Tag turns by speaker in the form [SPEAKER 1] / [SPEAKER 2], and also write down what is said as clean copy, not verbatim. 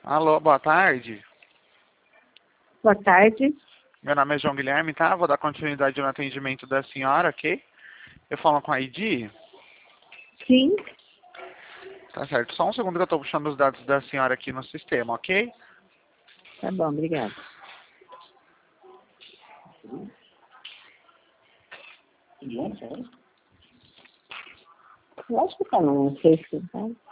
[SPEAKER 1] Alô, boa tarde.
[SPEAKER 2] Boa tarde.
[SPEAKER 1] Meu nome é João Guilherme, tá? Vou dar continuidade no atendimento da senhora, ok? Eu falo com a ID?
[SPEAKER 2] Sim,
[SPEAKER 1] Tá certo. Só um segundo que eu tô puxando os dados da senhora aqui no sistema, ok?
[SPEAKER 2] tá bom, obrigada. Eu acho que tá no Facebook, tá?